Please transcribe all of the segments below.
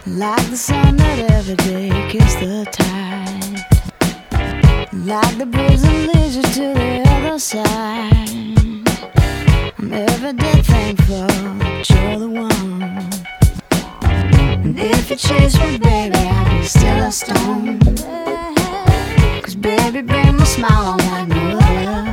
Like the sun that every day kissed the tide, like the breeze that leads you to the other side. I'm every day thankful that you're the one. And if you chase me, baby, I'll be still a stone. 'Cause baby, bring my smile on like no other.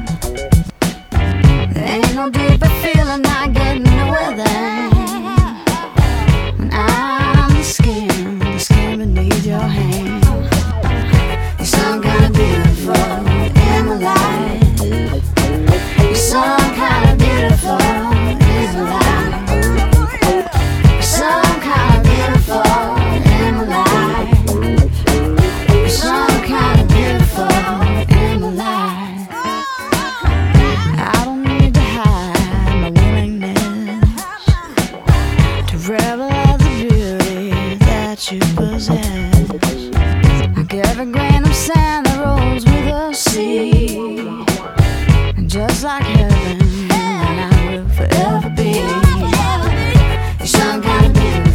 There ain't no deeper feeling I get nowhere there. When I'm the skin beneath your hand. You're some kind of beautiful in my life. You're some kind of beautiful in my life. You're some kind of beautiful in my life. You're some kind of beautiful in my life. I don't need to hide my willingness to revel at the beauty that you possess. Like every grain of sand that rolls with the sea, and just like heaven, and I will forever be. You're some kind of beauty.